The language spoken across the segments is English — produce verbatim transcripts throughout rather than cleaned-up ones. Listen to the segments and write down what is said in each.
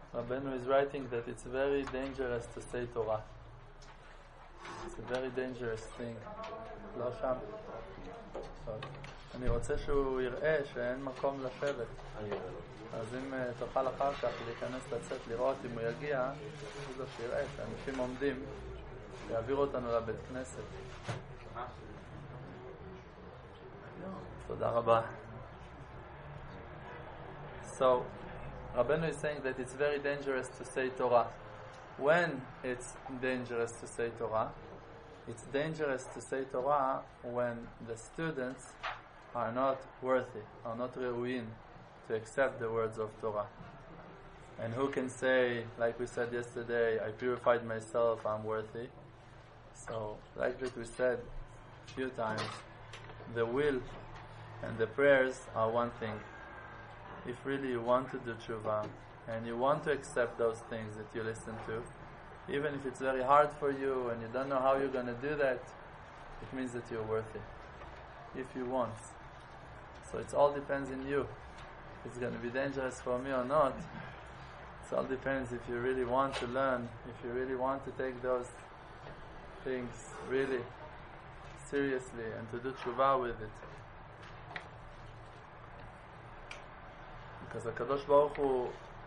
Rabbeinu is writing that it's very dangerous to say Torah. It's a very dangerous thing. לא שם. אני רוצה שהוא יראה שאין מקום לשבת. אז אם תוכל אחר כך להיכנס לצאת לראות אם הוא יגיע, זה שיראה שאנשים עומדים ויעבירו אותנו לבית כנסת. תודה רבה. So, Rabbeinu is saying that it's very dangerous to say Torah. When it's dangerous to say Torah, it's dangerous to say Torah when the students are not worthy, are not re'uin to accept the words of Torah. And who can say, like we said yesterday, I purified myself, I'm worthy. So, like that we said a few times, the will and the prayers are one thing. If really you want to do tshuva and you want to accept those things that you listen to, even if it's very hard for you and you don't know how you're going to do that, it means that you're worthy. If you want. So it all depends on you. If it's going to be dangerous for me or not, it all depends if you really want to learn, if you really want to take those things really seriously and to do tshuva with it. Because HaKadosh Baruch Hu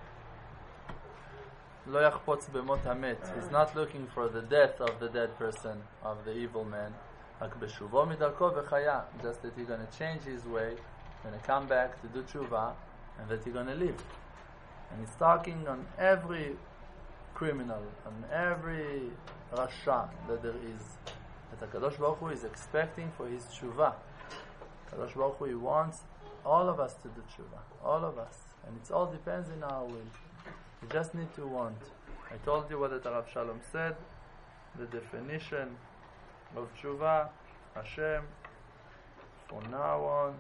lo yachpotz b'mot hamet. He's not looking for the death of the dead person, of the evil man. Hak b'shuvo midarko v'chaya. Just that he's going to change his way, going to come back to do tshuva, and that he's going to live. And he's talking on every criminal, on every rasha that there is. That HaKadosh Baruch Hu is expecting for his tshuva. HaKadosh Baruch Hu, he wants all of us to do tshuva, all of us, and it all depends on our will. You just need to want. I told you what the Rav Shalom said, the definition of tshuva, Hashem, from now on,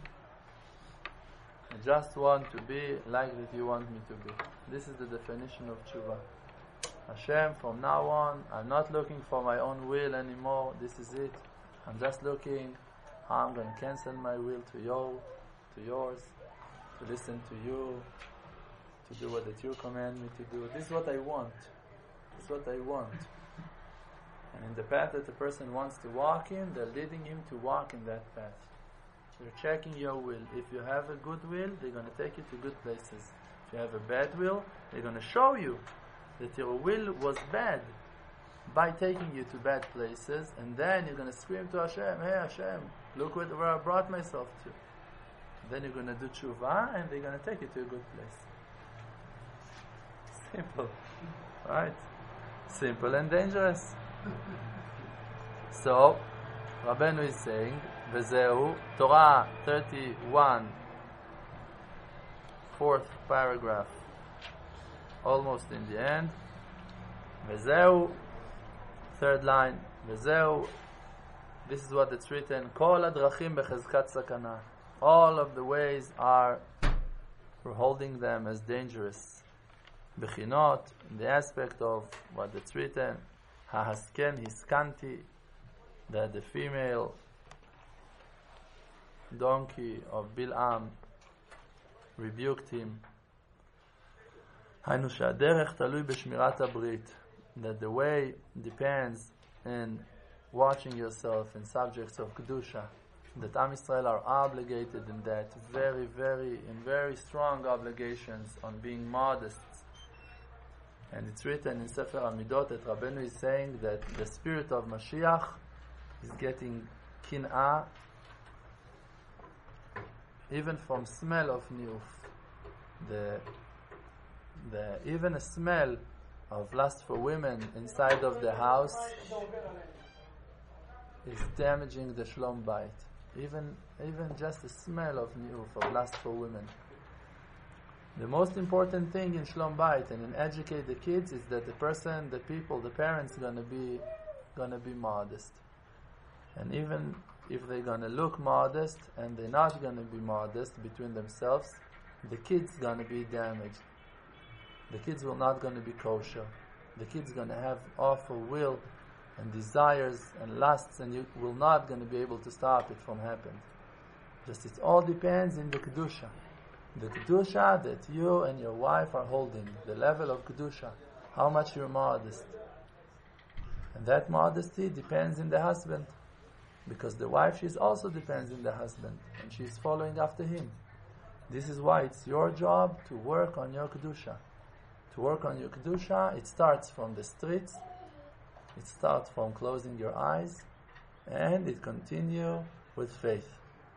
I just want to be like that you want me to be. This is the definition of tshuva. Hashem, from now on, I'm not looking for my own will anymore, this is it. I'm just looking how I'm going to cancel my will to your to yours, to listen to you, to do what that you command me to do. This is what I want. This is what I want. And in the path that the person wants to walk in, they're leading him to walk in that path. They're checking your will. If you have a good will, they're going to take you to good places. If you have a bad will, they're going to show you that your will was bad by taking you to bad places, and then you're going to scream to Hashem, hey Hashem, look where I brought myself to. Then you're going to do tshuva, and they're going to take you to a good place. Simple. Right? Simple and dangerous. So, Rabbeinu is saying, V'zehu, Torah thirty-one, fourth paragraph, almost in the end. V'zehu, third line, V'zehu, this is what it's written, Kol hadrachim bechezkat sakana. All of the ways are, we're holding them as dangerous. Bechinot, in the aspect of what it's written, hahasken hiskanti, that the female donkey of Bil'am rebuked him. Hainu she'aderech talui b'shmirat habrit, that the way depends in watching yourself in subjects of kedusha. That Am Yisrael are obligated in that, very, very, in very strong obligations on being modest. And it's written in Sefer Amidot that Rabbeinu is saying that the spirit of Mashiach is getting kin'ah even from smell of niuf. The, the, even a smell of lust for women inside of the house is damaging the shlom bayit. Even, even just the smell of niuf, of lust for women. The most important thing in Shlom Bayit and in educate the kids is that the person, the people, the parents are gonna be gonna be modest. And even if they're gonna look modest and they're not gonna be modest between themselves, the kids gonna be damaged. The kids will not gonna be kosher. The kids gonna have awful will and desires and lusts, and you will not gonna be able to stop it from happening. Just it all depends in the kedusha. The Kedusha that you and your wife are holding, the level of Kedusha, how much you're modest. And that modesty depends in the husband, because the wife, she also depends in the husband, and she's following after him. This is why it's your job to work on your Kedusha. To work on your Kedusha, it starts from the streets, it starts from closing your eyes, and it continues with faith.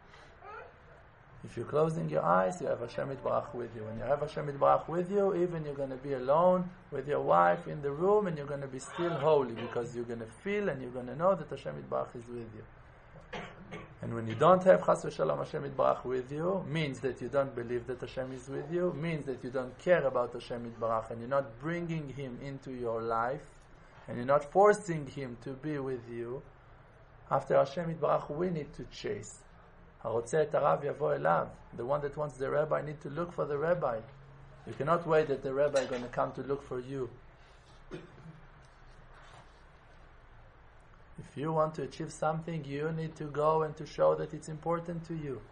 If you're closing your eyes, you have Hashem Yitbarach with you. When you have Hashem Yitbarach with you, even you're going to be alone with your wife in the room, and you're going to be still holy, because you're going to feel and you're going to know that Hashem Yitbarach is with you. And when you don't have Chas v'Shalom Hashem Yitbarach with you, means that you don't believe that Hashem is with you, means that you don't care about Hashem Yitbarach, and you're not bringing Him into your life, and you're not forcing Him to be with you. After Hashem Yitbarach, we need to chase. הרוצה את הרב יבוא אליו. The one that wants the rabbi need to look for the rabbi. You cannot wait that the rabbi is going to come to look for you. If you want to achieve something, you need to go and to show that it's important to you.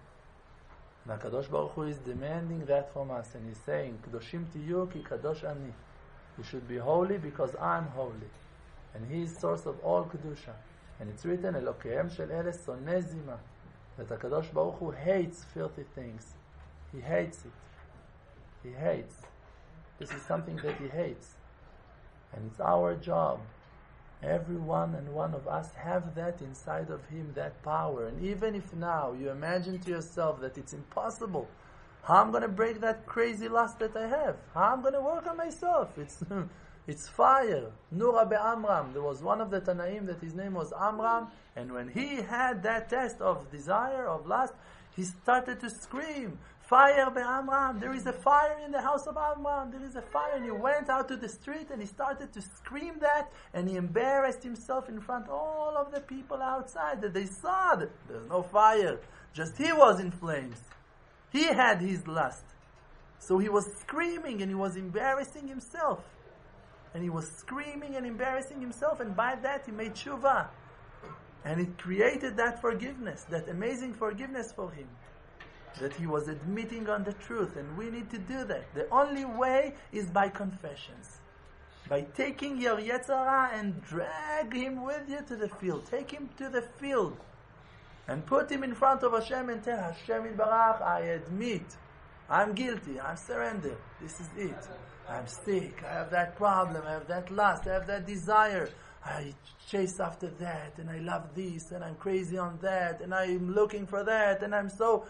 And HaKadosh Baruch Hu is demanding that from us, and He's saying, Kedoshim tiyu ki kadosh ani. You should be holy because I'm holy. And He is source of all Kedusha. And it's written, Elokehem shel ele soneh zima. That HaKadosh Baruch Hu hates filthy things. He hates it. He hates. This is something that He hates. And it's our job. Every one and one of us have that inside of him, that power. And even if now you imagine to yourself that it's impossible, how I'm going to break that crazy lust that I have? How I'm going to work on myself? It's it's fire. Nura be'amram. There was one of the Tanaim that his name was Amram, and when he had that test of desire, of lust, he started to scream, fire be'amram. There is a fire in the house of Amram. There is a fire. And he went out to the street and he started to scream that, and he embarrassed himself in front of all of the people outside, that they saw that there's no fire. Just he was in flames. He had his lust. So he was screaming and he was embarrassing himself. And he was screaming and embarrassing himself, and by that he made tshuva. And it created that forgiveness, that amazing forgiveness for him. That he was admitting on the truth, and we need to do that. The only way is by confessions. By taking your Yetzer Hara and drag him with you to the field. Take him to the field. And put him in front of Hashem and tell Hashem Yitbarach, I admit, I'm guilty, I surrender. This is it. I'm sick, I have that problem, I have that lust, I have that desire. I chase after that, and I love this, and I'm crazy on that, and I'm looking for that, and I'm so,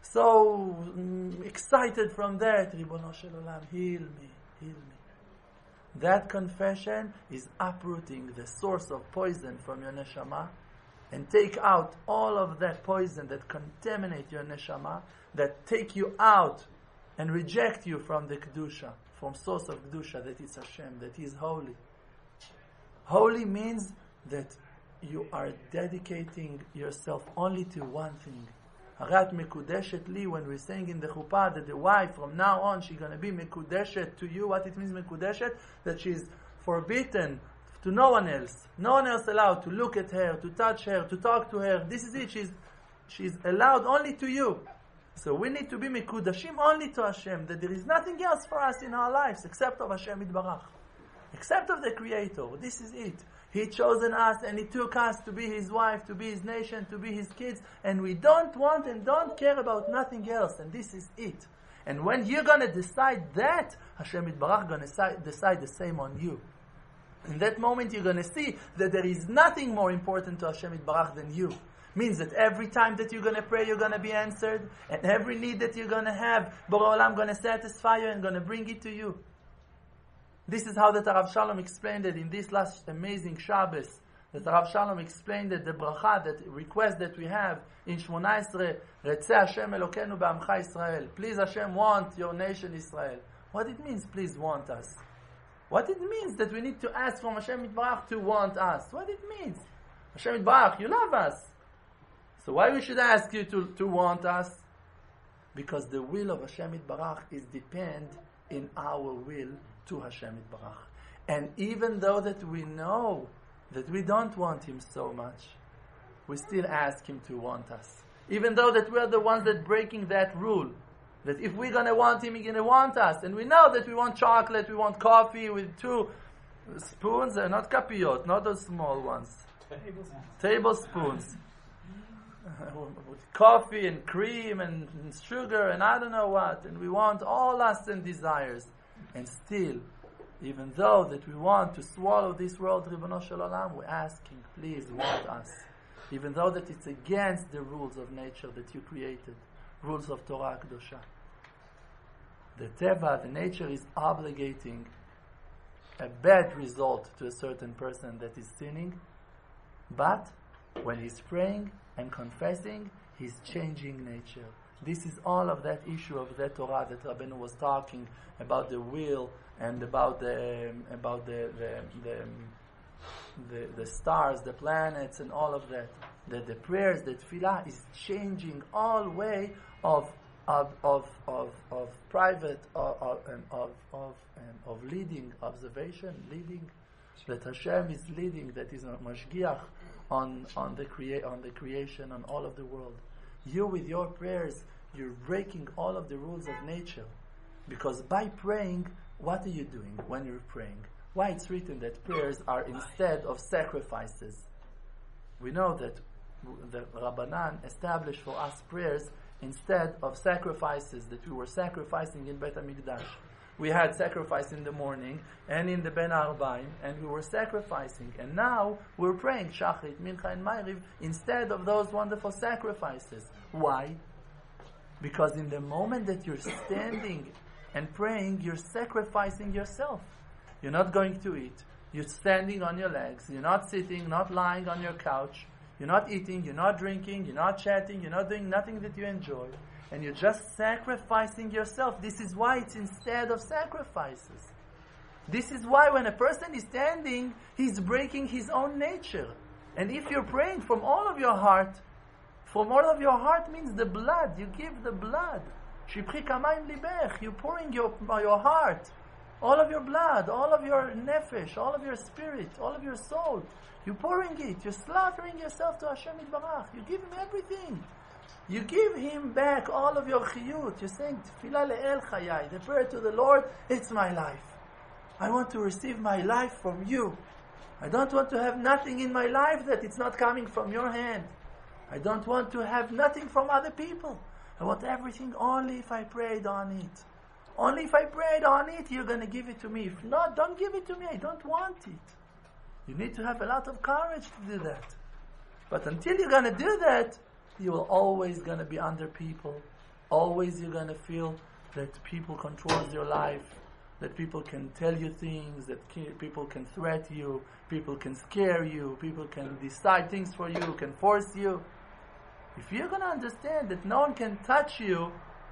so mm, excited from that. Ribono shel olam, heal me, heal me. That confession is uprooting the source of poison from your neshama, and take out all of that poison that contaminate your neshama, that take you out and reject you from the Kedusha, from source of Kedusha, that is Hashem, that He is holy. Holy means that you are dedicating yourself only to one thing. Harat mekudeshet li, when we're saying in the chuppah that the wife from now on she's going to be mekudeshet to you. What it means mekudeshet? That she's forbidden to no one else. No one else allowed to look at her, to touch her, to talk to her. This is it. She's she's allowed only to you. So we need to be mekudashim only to Hashem. That there is nothing else for us in our lives except of Hashem Yitbarach, except of the Creator. This is it. He chosen us and He took us to be His wife, to be His nation, to be His kids, and we don't want and don't care about nothing else. And this is it. And when you're going to decide that, Hashem Yitbarach going to decide the same on you. In that moment, you're going to see that there is nothing more important to Hashem Yitbarach than you. Means that every time that you're going to pray, you're going to be answered, and every need that you're going to have, Borei Olam going to satisfy you and going to bring it to you. This is how that Rav Shalom explained it in this last amazing Shabbos. That Rav Shalom explained that the bracha, that request that we have in Shmona Esrei, Retzeh Hashem Elokeinu B'Amcha Yisrael. Please Hashem want your nation Israel. What it means, please want us? What it means that we need to ask from Hashem Yitbarach to want us? What it means? Hashem Yitbarach, you love us. So why we should ask you to, to want us? Because the will of Hashem Yitbarach is depend in our will to Hashem Yitbarach. And even though that we know that we don't want Him so much, we still ask Him to want us. Even though that we are the ones that breaking that rule, That if we're going to want him, he's going to want us. And we know that we want chocolate, we want coffee with two spoons, uh, not kapiyot, not those small ones. Tablespoons. Tablespoons. With coffee and cream and, and sugar and I don't know what. And we want all lusts and desires. And still, even though that we want to swallow this world, Ribono Shel Olam, we're asking, please want us. Even though that it's against the rules of nature that you created, rules of Torah Kedosha. The Teva, the nature, is obligating a bad result to a certain person that is sinning, but when he's praying and confessing, he's changing nature. This is all of that issue of that Torah that Rabbeinu was talking about, the will and about the um, about the the the, um, the the stars, the planets, and all of that. That the prayers, that tefillah is changing all way of of of of, of private of of of of, um, of leading observation, leading. That Hashem is leading, that is a mashgiach on on the crea- on the creation, on all of the world. You with your prayers, you're breaking all of the rules of nature, because by praying, what are you doing when you're praying? Why it's written that prayers are instead of sacrifices. We know that the Rabbanan established for us prayers instead of sacrifices that we were sacrificing in Beit HaMikdash. We had sacrifice in the morning and in the Ben Arbaim, and we were sacrificing. And now we're praying Shachrit, Mincha, and Ma'ariv instead of those wonderful sacrifices. Why? Because in the moment that you're standing and praying, you're sacrificing yourself. You're not going to eat. You're standing on your legs. You're not sitting, not lying on your couch. You're not eating, you're not drinking, you're not chatting, you're not doing nothing that you enjoy. And you're just sacrificing yourself. This is why it's instead of sacrifices. This is why when a person is standing, he's breaking his own nature. And if you're praying from all of your heart, from all of your heart means the blood. You give the blood. Shipchi kamayim libech. You're pouring your, your heart, all of your blood, all of your nefesh, all of your spirit, all of your soul. You're pouring it. You're slaughtering yourself to Hashem Yitbarach. You give Him everything. You give Him back all of your chiyut. You're saying, Tefillah le'el chayai, the prayer to the Lord, it's my life. I want to receive my life from you. I don't want to have nothing in my life that it's not coming from your hand. I don't want to have nothing from other people. I want everything only if I prayed on it. Only if I prayed on it, you're going to give it to me. If not, don't give it to me. I don't want it. You need to have a lot of courage to do that. But until you're going to do that, you will always going to be under people. Always you're going to feel that people control your life, that people can tell you things, that people can threaten you, people can scare you, people can decide things for you, can force you. If you're going to understand that no one can touch you,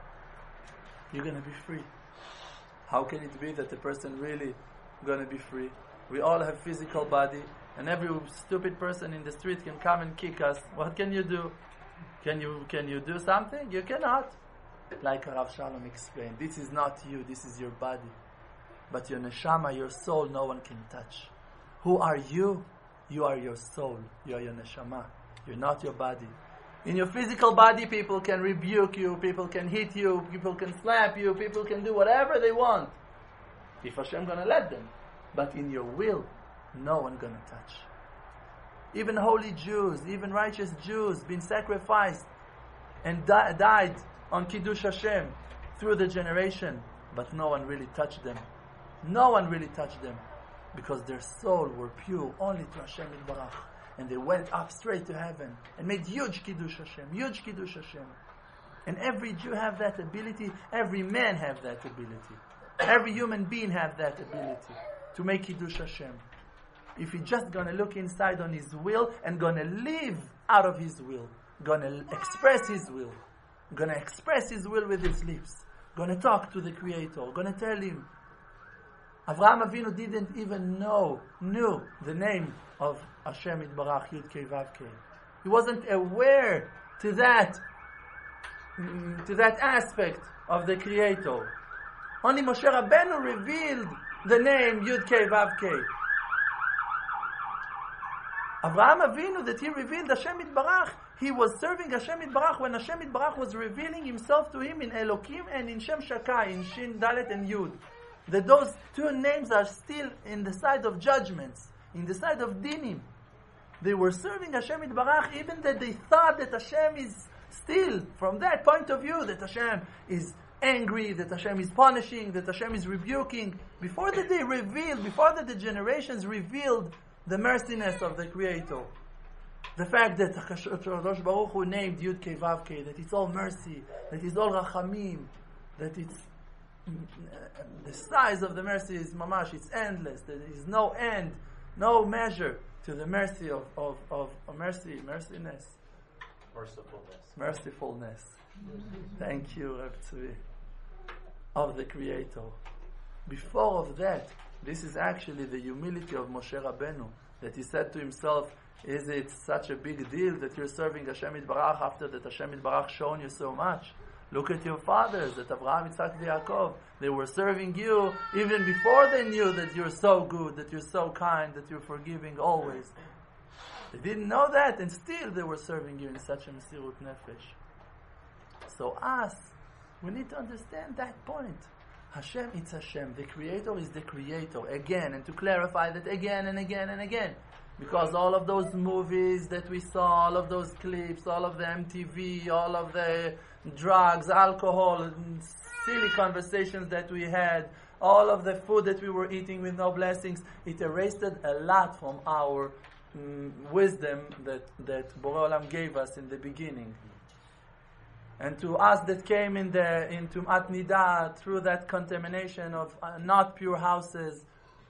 you're going to be free. How can it be that a person really going to be free? We all have physical body, and every stupid person in the street can come and kick us. What can you do? Can you can you do something? You cannot. Like Rav Shalom explained, this is not you, this is your body. But your neshama, your soul, no one can touch. Who are you? You are your soul. You are your neshama. You're not your body. In your physical body, people can rebuke you, people can hit you, people can slap you, people can do whatever they want. If Hashem gonna let them. But in your will, no one gonna touch. Even holy Jews, even righteous Jews, been sacrificed and di- died on Kiddush Hashem through the generation, but no one really touched them. No one really touched them because their soul were pure only to Hashem Yitbarach, and they went up straight to heaven and made huge Kiddush Hashem, huge Kiddush Hashem. And every Jew have that ability. Every man have that ability. Every human being have that ability to make Kiddush Hashem. If he's just going to look inside on his will and going to live out of his will, going to express his will, going to express his will with his lips, going to talk to the Creator, going to tell him. Avraham Avinu didn't even know, knew the name of Hashem Yitbarach, Yud Kei Vav Kei. He wasn't aware to that, to that aspect of the Creator. Only Moshe Rabbeinu revealed the name Yud Kei Vav Kei. Avraham Avinu, that he revealed Hashem Yitbarach, He was serving Hashem Yitbarach when Hashem Yitbarach was revealing Himself to him in Elokim and in Shem Shakai, in Shin, Dalet, and Yud. That those two names are still in the side of judgments, in the side of dinim. They were serving Hashem Yitbarach even that they thought that Hashem is still, from that point of view, that Hashem is angry, that Hashem is punishing, that Hashem is rebuking. Before that they revealed, before that the generations revealed the merciness of the Creator. The fact that Hakadosh Baruch Hu named Yud Kei Vav Kei, that it's all mercy, that it's all Rachamim, that it's the size of the mercy is mamash, it's endless, there is no end, no measure to the mercy of, of, of, of mercy, merciness. Mercifulness. Mercifulness. Thank you, Reb Tzvi. Of the Creator. Before of that, this is actually the humility of Moshe Rabbeinu, that he said to himself, is it such a big deal that you're serving Hashem Yitbarach after that Hashem Yitbarach shown you so much? Look at your fathers, that Abraham, Yitzhak, and Yaakov. They were serving you even before they knew that you're so good, that you're so kind, that you're forgiving always. They didn't know that, and still they were serving you in such a Mesirut Nefesh. So us, we need to understand that point. Hashem, it's Hashem. The Creator is the Creator. Again, and to clarify that again and again and again. Because all of those movies that we saw, all of those clips, all of the M T V, all of the drugs, alcohol, silly conversations that we had, all of the food that we were eating with no blessings, it erased a lot from our mm, wisdom that, that Borei Olam gave us in the beginning. And to us that came in the into Tum'at Nidah through that contamination of uh, not pure houses,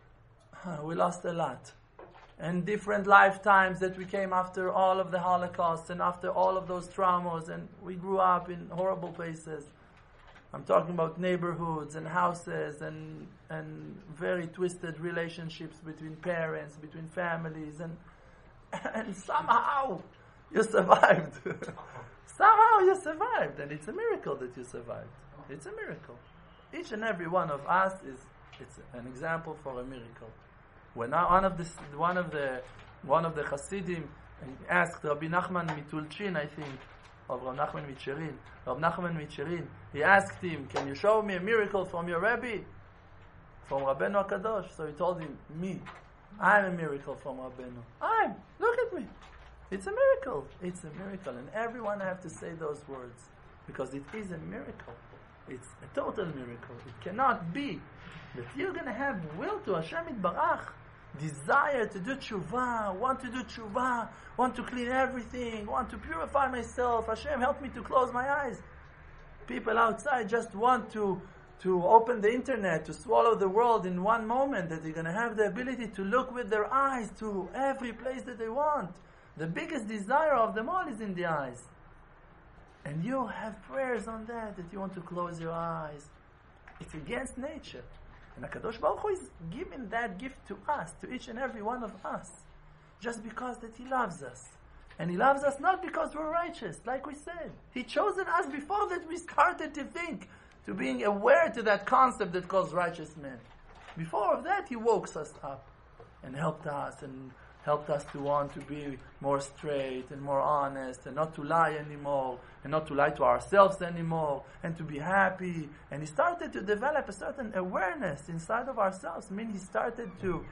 we lost a lot. And different lifetimes that we came after all of the Holocaust and after all of those traumas, and we grew up in horrible places. I'm talking about neighborhoods and houses and and very twisted relationships between parents, between families, and and somehow you survived. Somehow you survived, and it's a miracle that you survived. It's a miracle. Each and every one of us is it's an example for a miracle. When one of the one of the one of the Hasidim asked Rabbi Nachman Mitulchin, I think, of Rabbi Nachman Micherin, Rabbi Nachman Micherin, he asked him, "Can you show me a miracle from your Rebbe, from Rabbeinu Hakadosh?" So he told him, "Me, I'm a miracle from Rabbeinu. I'm. Look at me. It's a miracle. It's a miracle." And everyone have to say those words because it is a miracle. It's a total miracle. It cannot be that you're going to have will to Hashem Yitbarach, desire to do tshuva, want to do tshuva, want to clean everything, want to purify myself. Hashem, help me to close my eyes. People outside just want to to open the internet, to swallow the world in one moment, that they're going to have the ability to look with their eyes to every place that they want. The biggest desire of them all is in the eyes. And you have prayers on that, that you want to close your eyes. It's against nature. And HaKadosh Baruch Hu is giving that gift to us, to each and every one of us, just because that He loves us. And He loves us not because we're righteous, like we said. He chosen us before that we started to think, to being aware to that concept that calls righteous men. Before of that, He woke us up and helped us and helped us to want to be more straight and more honest and not to lie anymore and not to lie to ourselves anymore and to be happy. And He started to develop a certain awareness inside of ourselves. I mean, He started to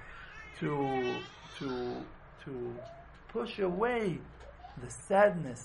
to to to push away the sadness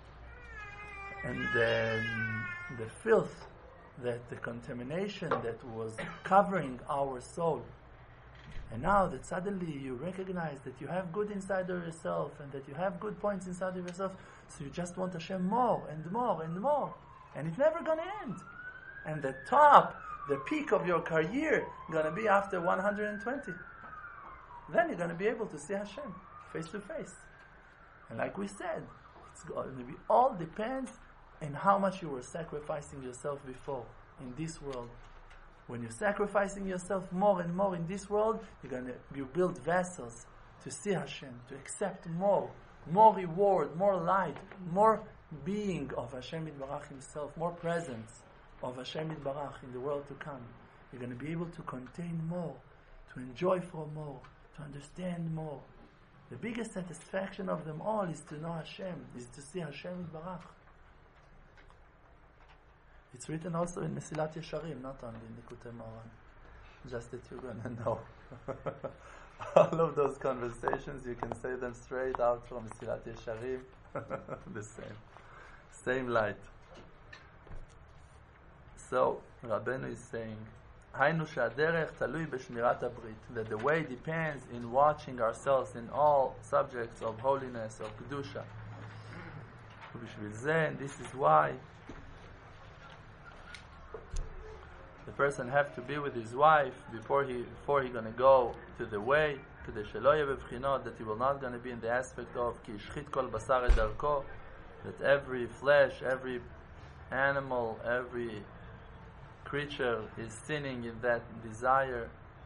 and the, the filth, that the contamination that was covering our soul. And now that suddenly you recognize that you have good inside of yourself and that you have good points inside of yourself, so you just want Hashem more and more and more. And it's never going to end. And the top, the peak of your career, going to be after one hundred twenty. Then you're going to be able to see Hashem face to face. And like we said, it's going to be all depends on how much you were sacrificing yourself before in this world. When you're sacrificing yourself more and more in this world, you're going to you build vessels to see Hashem, to accept more, more reward, more light, more being of Hashem Yitbarach Himself, more presence of Hashem Yitbarach in the world to come. You're going to be able to contain more, to enjoy for more, to understand more. The biggest satisfaction of them all is to know Hashem, is to see Hashem Yitbarach. It's written also in Mesilat Yesharim, not only in Likutei Moharan. Just that you're going to know. All of those conversations, you can say them straight out from Mesilat Yesharim. The same. Same light. So, Rabbeinu is saying, Hainu she'aderech talui b'shmirat habrit, that the way depends in watching ourselves in all subjects of holiness, of kedusha. Ubishvil zeh, and this is why the person have to be with his wife before he before he gonna go to the way, kedei shelo yeh bebchinot, that he will not gonna be in the aspect of ki yishchit kol basar et darko, that every flesh, every animal, every creature is sinning in that desire.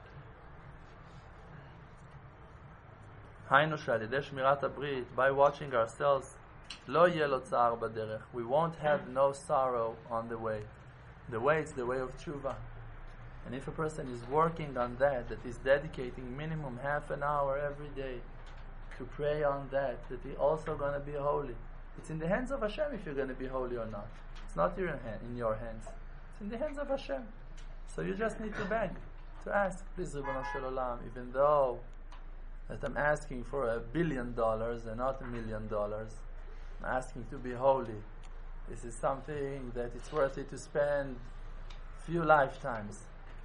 Hainu she'alidei shmirat habrit, by watching ourselves, lo yeh lo tzar baderech, we won't have no sorrow on the way. The way is the way of tshuva. And if a person is working on that, that is dedicating minimum half an hour every day to pray on that, that he also going to be holy. It's in the hands of Hashem if you're going to be holy or not. It's not in, hand, in your hands. It's in the hands of Hashem. So you just need to beg, to ask, please, Ribono Shel Olam, even though that I'm asking for a billion dollars and not a million dollars, I'm asking to be holy. This is something that it's worth it to spend few lifetimes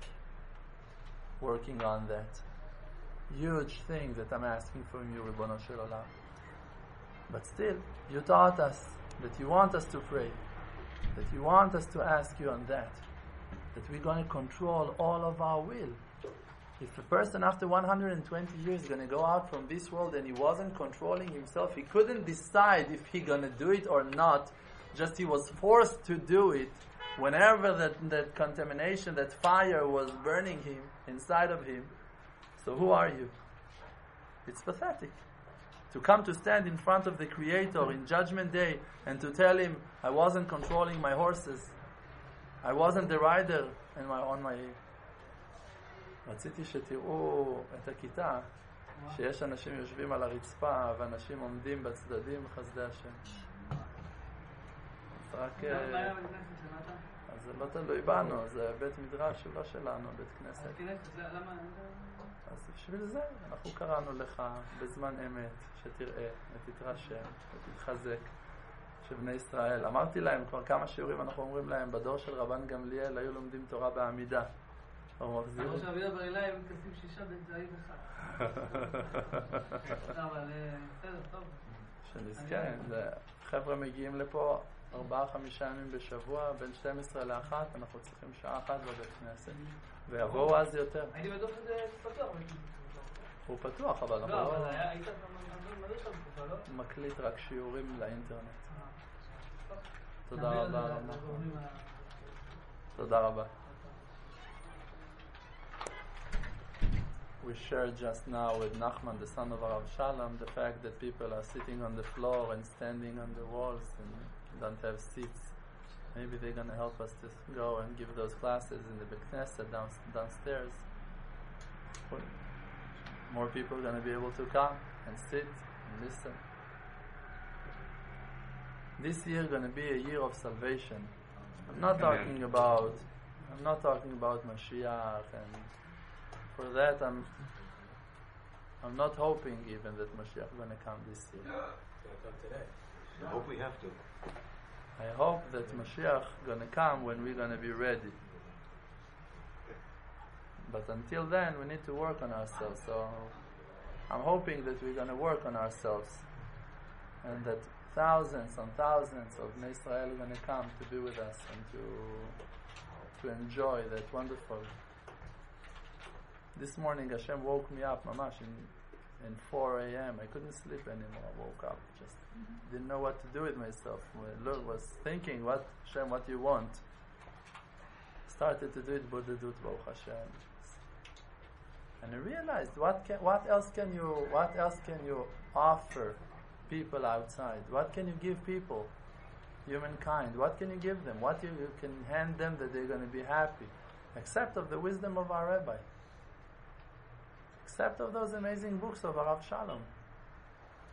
working on that. Huge thing that I'm asking from you, Ribono Shel Olam. But still, you taught us that you want us to pray, that you want us to ask you on that, that we're going to control all of our will. If a person after one hundred twenty years is going to go out from this world and he wasn't controlling himself, he couldn't decide if he's going to do it or not, just he was forced to do it whenever that, that contamination, that fire was burning him inside of him. So who are you? It's pathetic. To come to stand in front of the Creator in Judgment Day and to tell Him, I wasn't controlling my horses, I wasn't the rider in my, on my... רציתי שתראו את הכיתה, שיש אנשים יושבים על הרצפה ואנשים עומדים בצדדים בחסדי השם. אז רק... אז זה לא תלוי בנו, זה בית מדרש, הוא לא שלנו, בית כנסת. אז בשביל זה אנחנו קראנו לך בזמן אמת, שתראה ותתרשם ותתחזק, שבני ישראל, אמרתי להם כבר כמה שיעורים, אנחנו אומרים להם, בדור של רבן גמליאל היו לומדים תורה בעמידה. עכשיו עמידה ברילה הם מתכנסים שישה בצעיד אחד. אבל בסדר, טוב. שנזכר, חבר'ה מגיעים לפה ארבעה, חמישה ימים בשבוע, בין שתים עשרה לאחת, אנחנו צריכים שעה אחת בבית כנסת. ויבואו אז יותר. הייתי בטוח שזה פתוח. הוא פתוח, אבל אנחנו לא... לא, אבל היית מדריך על תקופה, לא? מקליט רק שיעורים לאינטרנט. תודה רבה. תודה רבה. We shared just now with Nachman, the son of Arav Shalom, the fact that people are sitting on the floor and standing on the walls and don't have seats. Maybe they're going to help us to go and give those classes in the Beit Knesset down, downstairs. More people are going to be able to come and sit and listen. This year is going to be a year of salvation. I'm not talking about I'm not talking about Mashiach, and for that I'm I'm not hoping even that Mashiach is going to come this year. I hope we have to. I hope that Mashiach is going to come when we're going to be ready. But until then, we need to work on ourselves. So I'm hoping that we're going to work on ourselves, and that thousands and thousands of Bnei Israel are going to come to be with us and to to enjoy that wonderful. This morning Hashem woke me up, mamash, in, in four a.m. I couldn't sleep anymore. I woke up, just mm-hmm. didn't know what to do with myself. I was thinking, what Hashem, what do you want? Started to do it, Bodedut, Baruch Hashem. And I realized, what can, what else can you, what else can you offer people outside? What can you give people, humankind? What can you give them? What you, you can hand them that they're going to be happy? Except of the wisdom of our Rabbi. Except of those amazing books of Arav Shalom.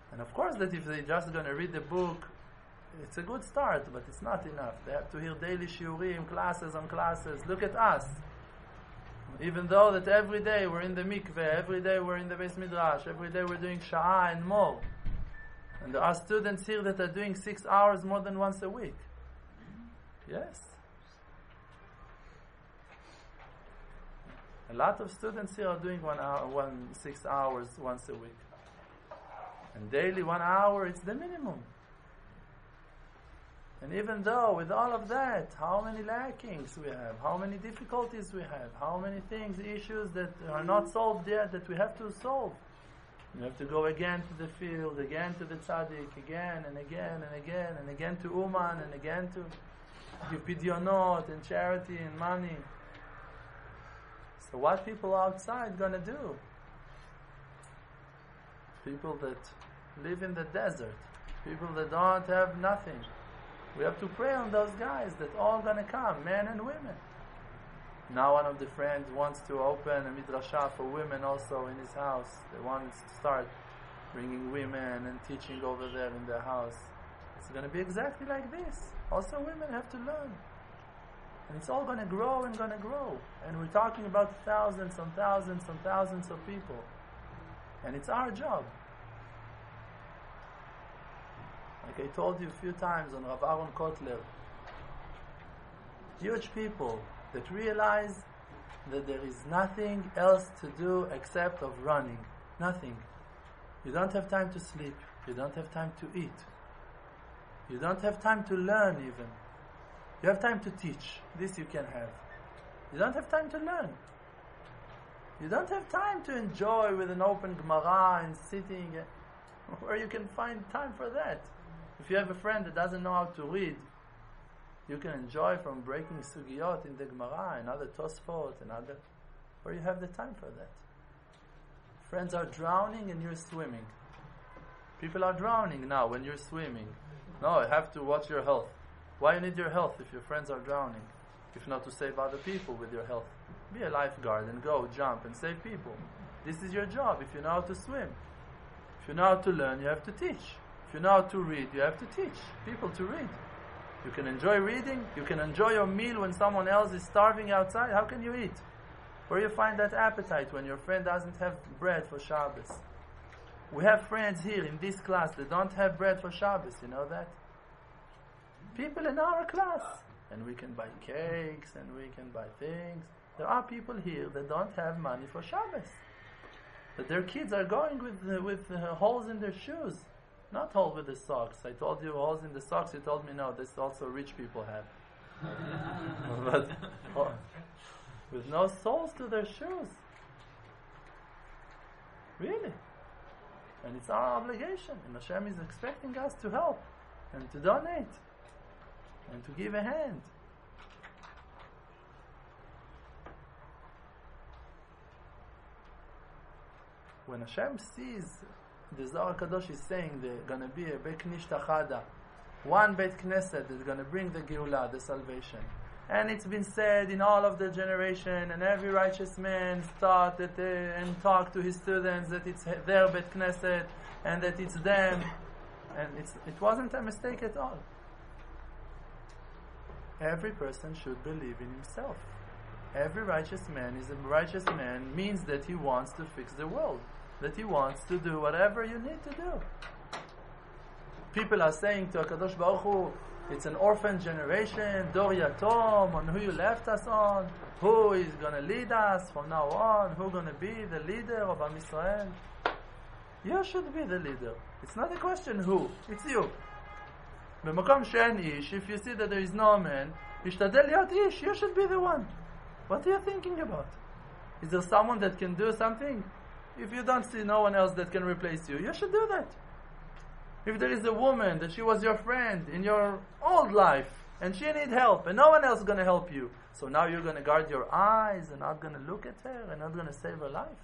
And of course that if they're just going to read the book, it's a good start, but it's not enough. They have to hear daily shiurim, classes on classes. Look at us. Even though that every day we're in the mikveh, every day we're in the Beis Midrash, every day we're doing sha'ah and more. And there are students here that are doing six hours more than once a week. Yes. A lot of students here are doing one hour, one six hours once a week. And daily one hour, it's the minimum. And even though with all of that, how many lackings we have, how many difficulties we have, how many things, issues that are not solved yet that we have to solve. You have to go again to the field, again to the tzaddik, again and again and again and again to Uman and again to give pidyonot and charity and money. So what people outside gonna do? People that live in the desert, people that don't have nothing. We have to pray on those guys that all gonna come, men and women. Now one of the friends wants to open a midrashah for women also in his house. They want to start bringing women and teaching over there in their house. It's gonna be exactly like this. Also women have to learn. And it's all gonna grow and gonna grow. And we're talking about thousands and thousands and thousands of people. And it's our job. Like I told you a few times on Rav Aaron Kotler, huge people that realize that there is nothing else to do except of running. Nothing. You don't have time to sleep. You don't have time to eat. You don't have time to learn even. You have time to teach. This you can have. You don't have time to learn. You don't have time to enjoy with an open Gemara and sitting where you can find time for that. If you have a friend that doesn't know how to read, you can enjoy from breaking sugiyot in the Gemara and other Tosfot and other, where you have the time for that. Friends are drowning and you're swimming. People are drowning now when you're swimming. No, you have to watch your health. Why you need your health if your friends are drowning? If not to save other people with your health. Be a lifeguard and go, jump and save people. This is your job if you know how to swim. If you know how to learn, you have to teach. If you know how to read, you have to teach people to read. You can enjoy reading. You can enjoy your meal when someone else is starving outside. How can you eat? Where you find that appetite when your friend doesn't have bread for Shabbos? We have friends here in this class that don't have bread for Shabbos. You know that? People in our class. And we can buy cakes and we can buy things. There are people here that don't have money for Shabbos. That their kids are going with uh, with uh, holes in their shoes. Not holes with the socks. I told you holes in the socks. You told me no, this also rich people have. But oh, with no soles to their shoes. Really. And it's our obligation. And Hashem is expecting us to help and to donate and to give a hand. When Hashem sees the Zohar Kadosh is saying there's going to be a Beit Knesset Achada, one Beit Knesset is going to bring the Geulah, the salvation. And it's been said in all of the generation, and every righteous man thought that they, and talked to his students that it's their Beit Knesset and that it's them, and it's, it wasn't a mistake at all. Every person should believe in himself. Every righteous man is a righteous man means that he wants to fix the world, that he wants to do whatever you need to do. People are saying to HaKadosh Baruch Hu, it's an orphan generation, Dor Yatom, on who you left us on, who is going to lead us from now on, who's going to be the leader of Am Yisrael. You should be the leader. It's not a question who, it's you. במקום שאין איש, if you see that there is no man, ישתדל להיות איש, you should be the one. What are you thinking about? Is there someone that can do something? If you don't see no one else that can replace you, you should do that. If there is a woman that she was your friend in your old life and she need help and no one else is going to help you, so now you're going to guard your eyes and not going to look at her and not going to save her life.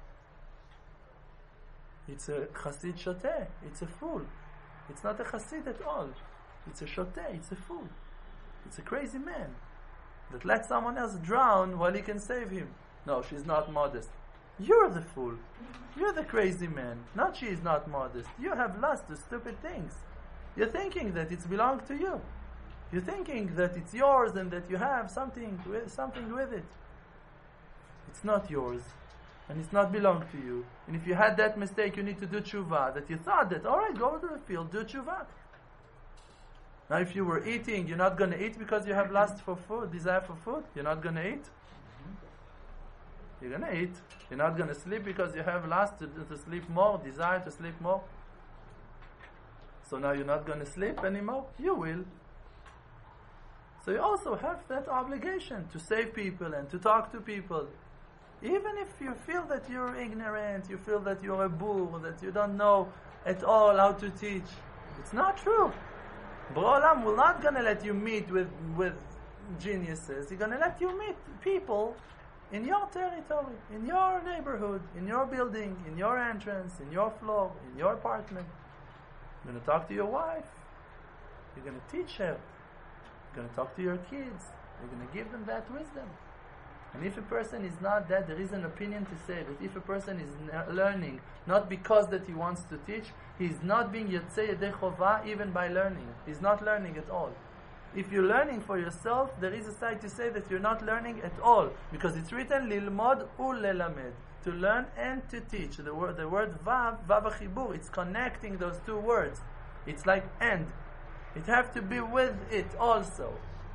It's a chassid shoteh. It's a fool. It's not a chassid at all. It's a shoteh. It's a fool. It's a crazy man that lets someone else drown while he can save him. No, she's not modest. You're the fool. You're the crazy man. Not she is not modest. You have lust to stupid things. You're thinking that it's belonged to you. You're thinking that it's yours and that you have something with, something with it. It's not yours. And it's not belong to you. And if you had that mistake, you need to do tshuva. That you thought that, alright, go to the field, do tshuva. Now if you were eating, you're not going to eat because you have lust for food, desire for food. You're not going to eat. You're going to eat. You're not going to sleep because you have lust to, to sleep more, desire to sleep more. So now you're not going to sleep anymore. You will. So you also have that obligation to save people and to talk to people. Even if you feel that you're ignorant, you feel that you're a boor, that you don't know at all how to teach. It's not true. Borei Olam will not gonna let you meet with, with geniuses. He's gonna let you meet people in your territory, in your neighborhood, in your building, in your entrance, in your floor, in your apartment. You're gonna talk to your wife. You're gonna teach her. You're gonna talk to your kids. You're gonna give them that wisdom. And if a person is not that, there is an opinion to say that if a person is n- learning, not because that he wants to teach, he is not being Yotzei Yedei Chova even by learning. He's not learning at all. If you're learning for yourself, there is a side to say that you're not learning at all. Because it's written, Lilmod ulelamed, to learn and to teach. The word, the word Vav, Vav HaChibur, it's connecting those two words. It's like and. It have to be with it also.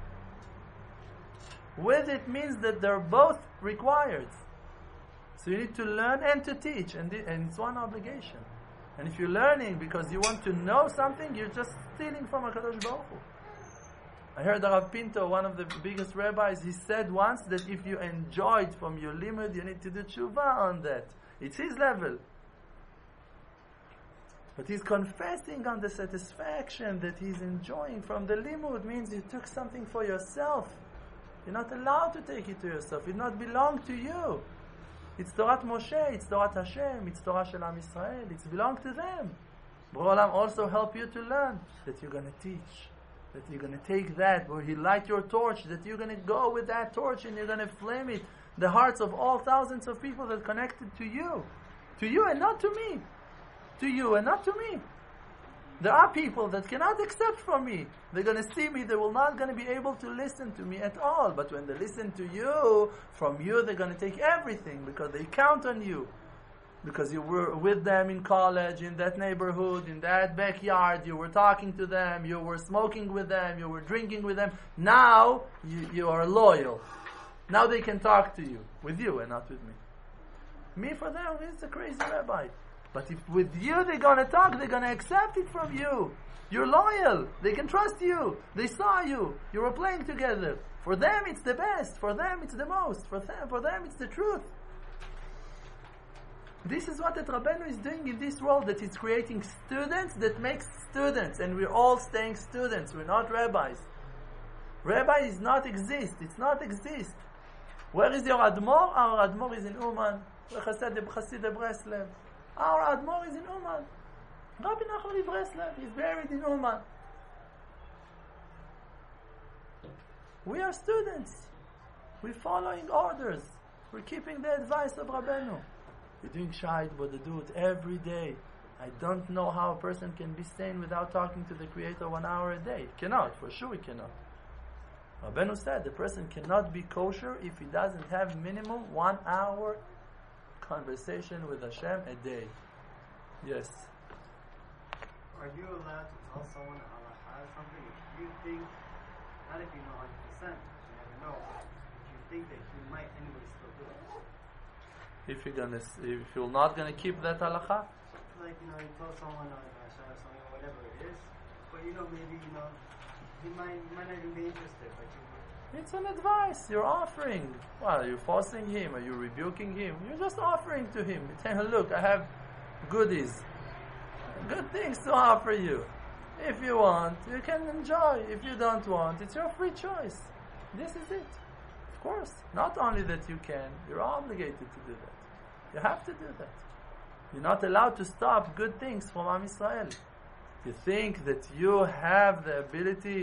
With it means that they're both required. So you need to learn and to teach, and, th- and it's one obligation. And if you're learning because you want to know something, you're just stealing from HaKadosh Baruch Hu. I heard Rav Pinto, one of the biggest rabbis, he said once that if you enjoyed from your limud, you need to do tshuva on that. It's his level. But he's confessing on the satisfaction that he's enjoying from the limud, means you took something for yourself. You're not allowed to take it to yourself. It not belong to you. It's Torah Moshe, it's Torah Hashem, it's Torah Shel Am Yisrael. It's belong to them. Borei Olam also help you to learn that you're going to teach, that you're going to take that, where He light your torch, that you're going to go with that torch and you're going to flame it, the hearts of all thousands of people that connected to you, to you and not to me, to you and not to me. There are people that cannot accept from me. They're going to see me, they will not going to be able to listen to me at all. But when they listen to you, from you they're going to take everything because they count on you. Because you were with them in college, in that neighborhood, in that backyard, you were talking to them, you were smoking with them, you were drinking with them. Now you, you are loyal. Now they can talk to you, with you and not with me. Me for them is a crazy rabbi. But if with you they're going to talk, they're going to accept it from you. You're loyal. They can trust you. They saw you. You were playing together. For them it's the best. For them it's the most. For them, for them it's the truth. This is what the Rabbeinu is doing in this world, that he's creating students that makes students. And we're all staying students. We're not rabbis. Rabbi is not exist. It's not exist. Where is your Admor? Our Admor is in Uman. Chassid de Breslev. Our Admor is in Uman. Rabbi Nachman Breslev is buried in Uman. We are students. We're following orders. We're keeping the advice of Rabbeinu. We're doing Shait Bodedut every day. I don't know how a person can be sane without talking to the Creator one hour a day. He cannot, for sure he cannot. Rabbeinu said the person cannot be kosher if he doesn't have minimum one hour conversation with Hashem a day. Yes. Are you allowed to tell someone Allah something if you think, not if you know one hundred percent, you never know, if you think that he might anyway still do it? If you're gonna, if you're not gonna keep that halacha, like you know, you told someone on Hashem or something, whatever it is, but you know maybe you know he might he might not even be interested, but you. It's an advice you're offering. Well, are you forcing him? Are you rebuking him? You're just offering to him. You're saying, look, I have goodies, good things to offer you. If you want, you can enjoy. If you don't want, it's your free choice. This is it. Of course. Not only that you can, you're obligated to do that. You have to do that. You're not allowed to stop good things from Am Yisrael. You think that you have the ability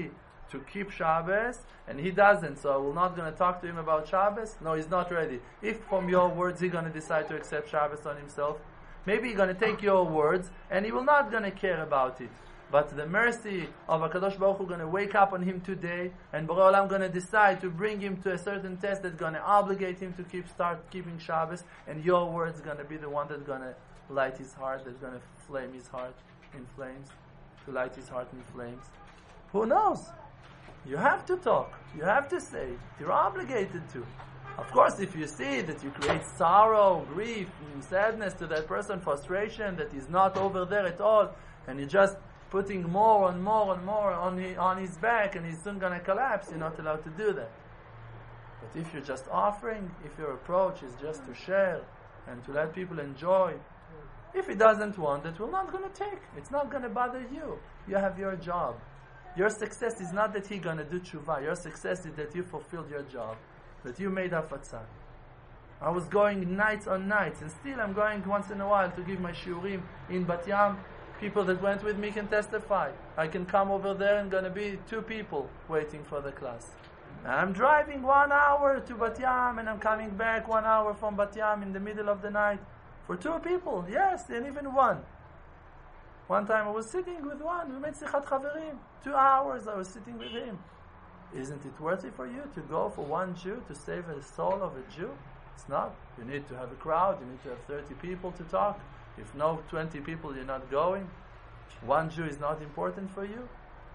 to keep Shabbos, and he doesn't, so we're not going to talk to him about Shabbos? No, he's not ready. If from your words he's going to decide to accept Shabbos on himself, maybe he's going to take your words, and he will not going to care about it. But the mercy of HaKadosh Baruch Hu going to wake up on him today, and Borei Olam going to decide to bring him to a certain test that's going to obligate him to keep start keeping Shabbos, and your words going to be the one that's going to light his heart, that's going to flame his heart in flames, to light his heart in flames. Who knows? You have to talk. You have to say. You're obligated to. Of course, if you see that you create sorrow, grief, and sadness to that person, frustration, that he's not over there at all, and you're just putting more and more and more on, the, on his back, and he's soon going to collapse, you're not allowed to do that. But if you're just offering, if your approach is just to share and to let people enjoy, if he doesn't want it, we're not going to take. It's not going to bother you. You have your job. Your success is not that he's going to do tshuva. Your success is that you fulfilled your job, that you made hafatzah. I was going nights on nights, and still I'm going once in a while to give my shiurim in Bat Yam. People that went with me can testify. I can come over there and going to be two people waiting for the class. And I'm driving one hour to Bat Yam, and I'm coming back one hour from Bat Yam in the middle of the night for two people. Yes, and even one. One time I was sitting with one, we made Sichat Chaverim. Two hours I was sitting with him. Isn't it worth it for you to go for one Jew, to save the soul of a Jew? It's not. You need to have a crowd, you need to have thirty people to talk. If no twenty people, you're not going. One Jew is not important for you.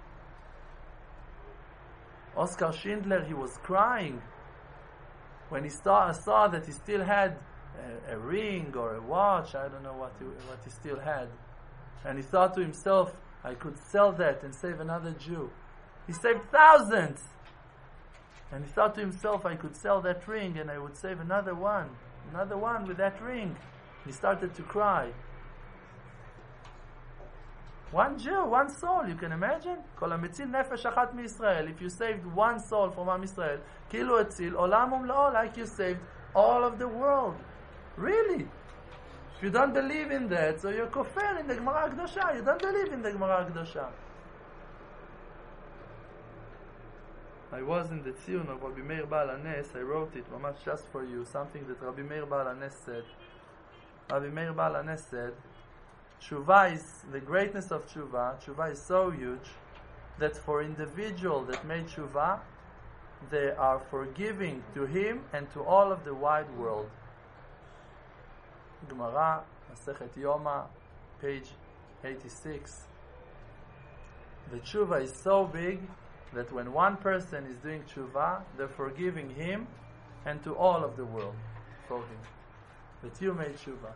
Oskar Schindler, he was crying when he saw, saw that he still had a, a ring or a watch, I don't know what he, what he still had. And he thought to himself, I could sell that and save another Jew. He saved thousands! And he thought to himself, I could sell that ring and I would save another one. Another one with that ring. He started to cry. One Jew, one soul, you can imagine? Kol hametzil nefesh achat miYisrael. If you saved one soul from Am Yisrael, kilu etzil olam umla'o, like you saved all of the world. Really? If you don't believe in that, so you're kofar in the Gemara Kedosha. You don't believe in the Gemara Kedosha. I was in the Tziyun of Rabbi Meir Baal HaNes. I wrote it, mamash, just for you, something that Rabbi Meir Baal HaNes said. Rabbi Meir Baal HaNes said, Tshuva is, the greatness of Tshuva, Tshuva is so huge that for individual that made Tshuva, they are forgiving to him and to all of the wide world. Gemara, Masechet Yoma, page eighty-six. The Tshuva is so big that when one person is doing Tshuva, they're forgiving him and to all of the world for him. That you made Tshuva.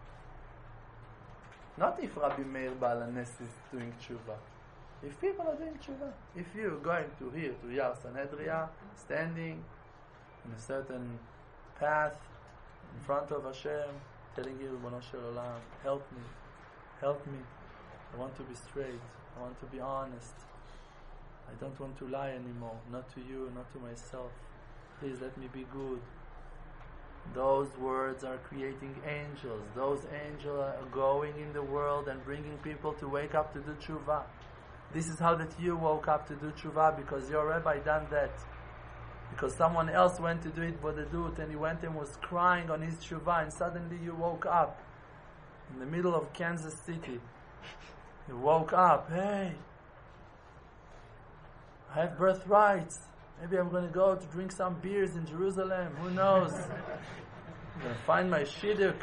Not if Rabbi Meir Baal HaNes is doing Tshuva. If people are doing Tshuva. If you're going to here, to Yar Sanhedria, standing in a certain path in front of Hashem, telling you, Ribono Shel Olam, help me, help me. I want to be straight. I want to be honest. I don't want to lie anymore. Not to you, not to myself. Please let me be good. Those words are creating angels. Those angels are going in the world and bringing people to wake up to do tshuva. This is how that you woke up to do tshuva, because your rabbi done that. Because someone else went to do it for the dut, and he went and was crying on his tshuva, and suddenly you woke up in the middle of Kansas City. You woke up. Hey, I have birthrights. Maybe I'm going to go to drink some beers in Jerusalem. Who knows? I'm going to find my shidduch.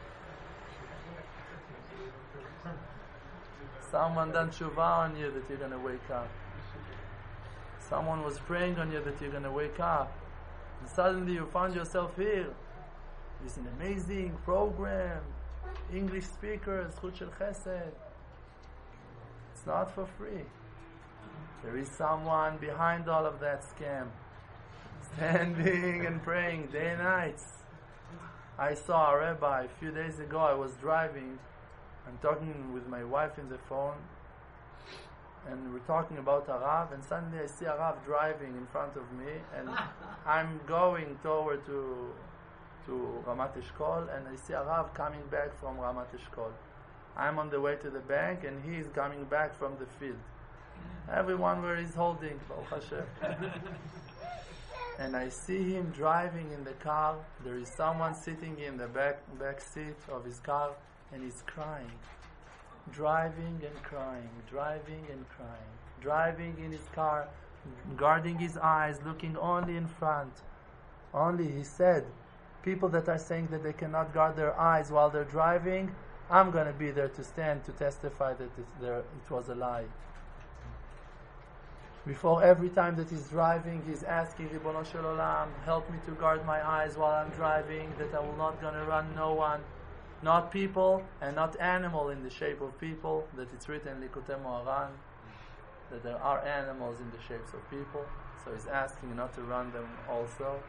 Someone done tshuva on you that you're going to wake up. Someone was praying on you that you're going to wake up. And suddenly you found yourself here. It's an amazing program. English speakers, Zchut Shel Chesed. It's not for free. There is someone behind all of that scam, standing and praying day and night. I saw a rabbi a few days ago. I was driving. I'm talking with my wife in the phone, and we're talking about a Rav, and suddenly I see a Rav driving in front of me, and I'm going toward to to Ramat Eshkol, and I see a Rav coming back from Ramat Eshkol. I'm on the way to the bank, and he's coming back from the field. Everyone where he's holding, Baruch Hashem. And I see him driving in the car. There is someone sitting in the back back seat of his car, and he's crying. Driving and crying, driving and crying. Driving in his car, guarding his eyes, looking only in front. Only, he said, people that are saying that they cannot guard their eyes while they're driving, I'm going to be there to stand to testify that it, there, it was a lie. Before every time that he's driving, he's asking, Ribono Shel Olam, help me to guard my eyes while I'm driving, that I will not going to run no one, not people and not animal in the shape of people, that it's written in Likutei Moharan, that there are animals in the shapes of people, so he's asking not to run them also.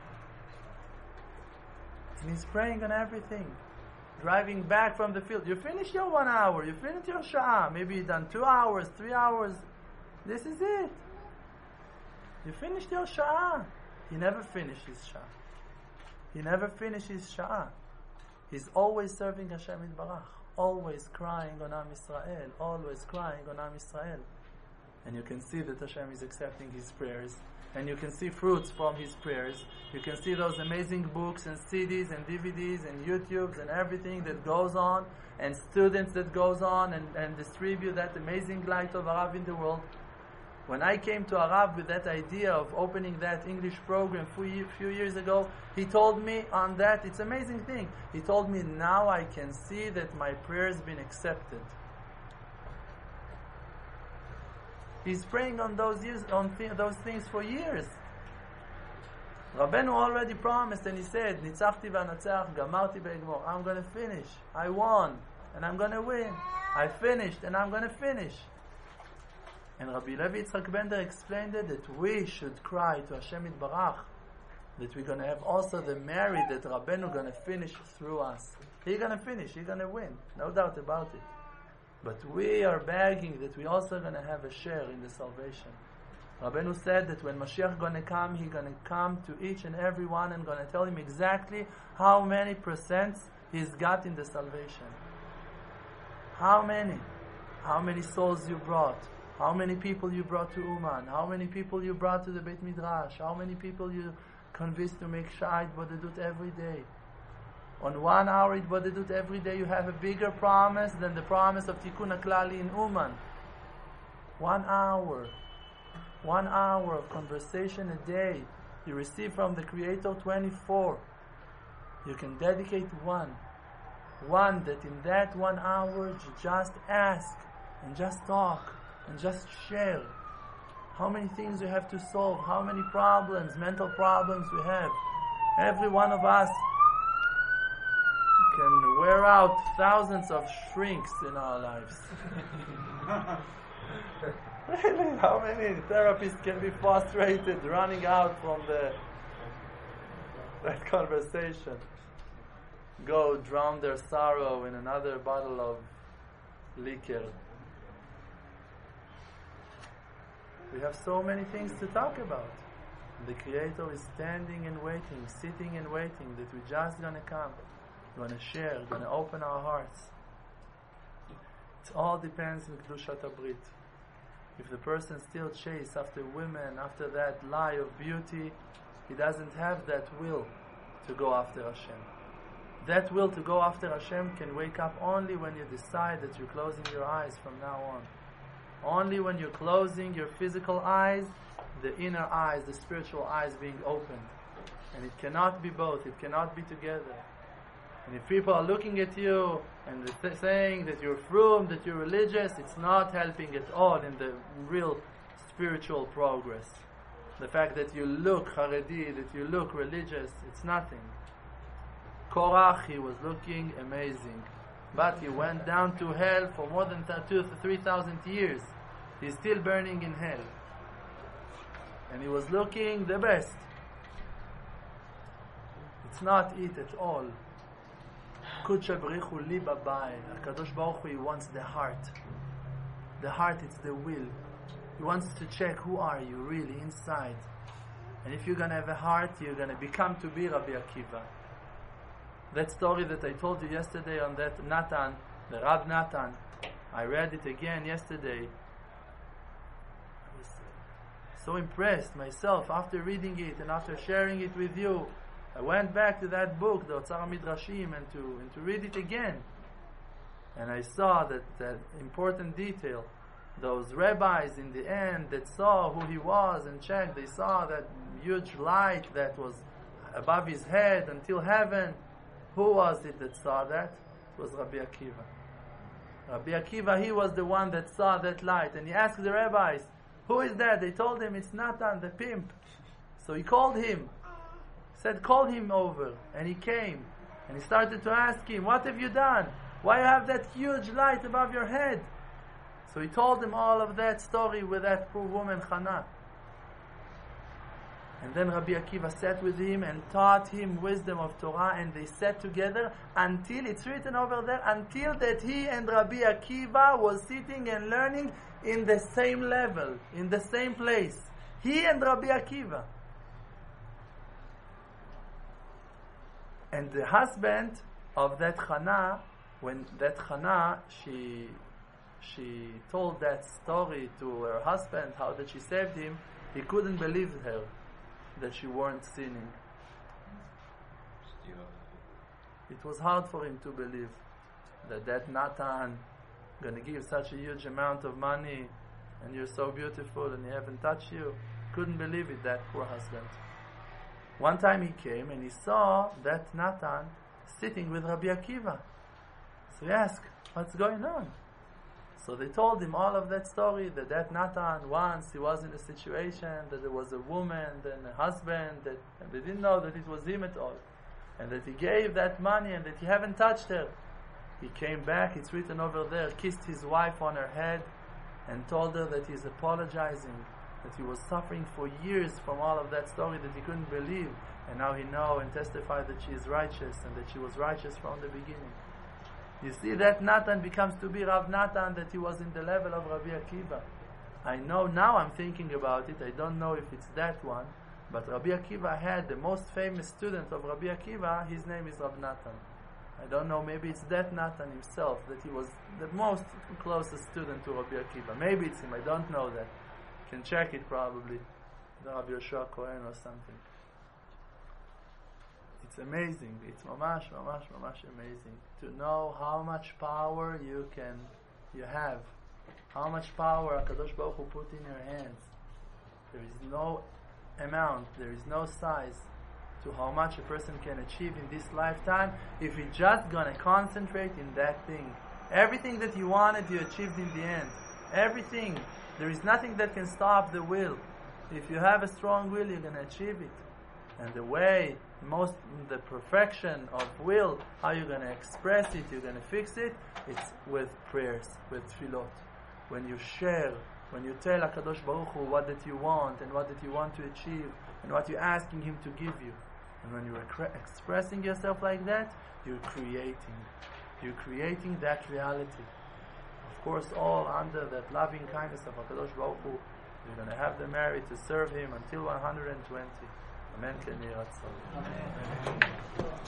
And he's praying on everything. Driving back from the field. You finished your one hour. You finished your sha'ah. Maybe you done two hours, three hours. This is it. You finished your sha'ah. He never finished his sha'ah. He never finished his sha'ah. He's always serving Hashem Yitbarach. Always crying on Am Yisrael. Always crying on Am Yisrael. And you can see that Hashem is accepting his prayers. And you can see fruits from his prayers. You can see those amazing books and C Ds and D V Ds and YouTubes and everything that goes on, and students that goes on and, and distribute that amazing light of Arav in the world. When I came to Arav with that idea of opening that English program a few, few years ago, he told me on that, it's an amazing thing. He told me, now I can see that my prayers been accepted. He's praying on those years, on th- those things for years. Rabbeinu already promised, and he said, "Nitzachti v'anatzach, gamarti be'egmor." I'm going to finish. I won, and I'm going to win. I finished, and I'm going to finish. And Rabbi Levi Yitzchak Bender explained it, that we should cry to Hashem Yitbarach, that we're going to have also the merit that Rabbeinu going to finish through us. He's going to finish. He's going to win, no doubt about it. But we are begging that we also going to have a share in the salvation. Rabbeinu said that when Mashiach going to come, he's going to come to each and every one and going to tell him exactly how many percents he's got in the salvation. How many? How many souls you brought? How many people you brought to Uman? How many people you brought to the Beit Midrash? How many people you convinced to make Sha'at Bodedut every day? On one hour Bodedut every day, you have a bigger promise than the promise of Tikkun HaKlali in Uman. One hour. One hour of conversation a day. You receive from the Creator twenty-four. You can dedicate one. One that in that one hour you just ask and just talk and just share. How many things you have to solve, how many problems, mental problems we have. Every one of us can wear out thousands of shrinks in our lives. Really? How many therapists can be frustrated running out from the that conversation? Go drown their sorrow in another bottle of liquor. We have so many things to talk about. The Creator is standing and waiting, sitting and waiting that we're just going to come, going to share, going to open our hearts. It all depends on Kedushat HaBrit. If the person still chases after women, after that lie of beauty, he doesn't have that will to go after Hashem. That will to go after Hashem can wake up only when you decide that you're closing your eyes from now on. Only when you're closing your physical eyes, the inner eyes, the spiritual eyes being opened. And it cannot be both, it cannot be together. And if people are looking at you and th- saying that you're frum, that you're religious, it's not helping at all in the real spiritual progress. The fact that you look Haredi, that you look religious, it's nothing. Korach, he was looking amazing. But he went down to hell for more than two to three thousand years. He's still burning in hell. And he was looking the best. It's not it at all. Kudsha B'richu li babai. HaKadosh Baruch Hu, he wants the heart. The heart, it's the will. He wants to check who are you really inside. And if you're going to have a heart, you're going to become to be Rabbi Akiva. That story that I told you yesterday on that Natan, the Rab Natan, I read it again yesterday. so impressed myself after reading it and after sharing it with you. I went back to that book, the Otzar HaMidrashim, and to, and to read it again. And I saw that, that important detail. Those rabbis in the end that saw who he was and checked, they saw that huge light that was above his head until heaven. Who was it that saw that? It was Rabbi Akiva. Rabbi Akiva, he was the one that saw that light. And he asked the rabbis, who is that? They told him, it's Natan, the pimp. So he called him. He said, call him over. And he came. And he started to ask him, what have you done? Why you have that huge light above your head? So he told him all of that story with that poor woman, Hannah. And then Rabbi Akiva sat with him and taught him wisdom of Torah, and they sat together until, it's written over there, until that he and Rabbi Akiva was sitting and learning in the same level, in the same place. He and Rabbi Akiva. And the husband of that Hannah, when that Hannah, she she told that story to her husband, how that she saved him, he couldn't believe her, that she weren't sinning. It was hard for him to believe that that Natan gonna give such a huge amount of money, and you're so beautiful and he haven't touched you. Couldn't believe it, that poor husband. One time he came and he saw that Natan sitting with Rabbi Akiva. So he asked, what's going on? So they told him all of that story, that that Natan, once he was in a situation that there was a woman and a husband, that, and they didn't know that it was him at all, and that he gave that money and that he haven't touched her. He came back, it's written over there, kissed his wife on her head and told her that he's apologizing, that he was suffering for years from all of that story that he couldn't believe, and now he knows and testified that she is righteous and that she was righteous from the beginning. You see, that Natan becomes to be Rav Natan, that he was in the level of Rabbi Akiva. I know now, I'm thinking about it, I don't know if it's that one, but Rabbi Akiva had the most famous student of Rabbi Akiva, his name is Rav Natan. I don't know, maybe it's that Natan himself, that he was the most closest student to Rabbi Akiva. Maybe it's him, I don't know that. You can check it probably, the Rabbi Yoshua Cohen or something. It's amazing. It's mamash, mamash, mamash amazing to know how much power you can, you have, how much power HaKadosh Baruch Hu put in your hands. There is no amount, there is no size to how much a person can achieve in this lifetime if you're just gonna concentrate in that thing. Everything that you wanted, you achieved in the end. Everything. There is nothing that can stop the will. If you have a strong will, you're gonna achieve it. And the way, most, the perfection of will, how you're going to express it, you're going to fix it, it's with prayers, with tefillot. When you share, when you tell HaKadosh Baruch Hu what that you want and what that you want to achieve and what you're asking Him to give you. And when you're cre- expressing yourself like that, you're creating. You're creating that reality. Of course, all under that loving kindness of HaKadosh Baruch Hu, you're going to have the merit to serve Him until one hundred twenty. Amen.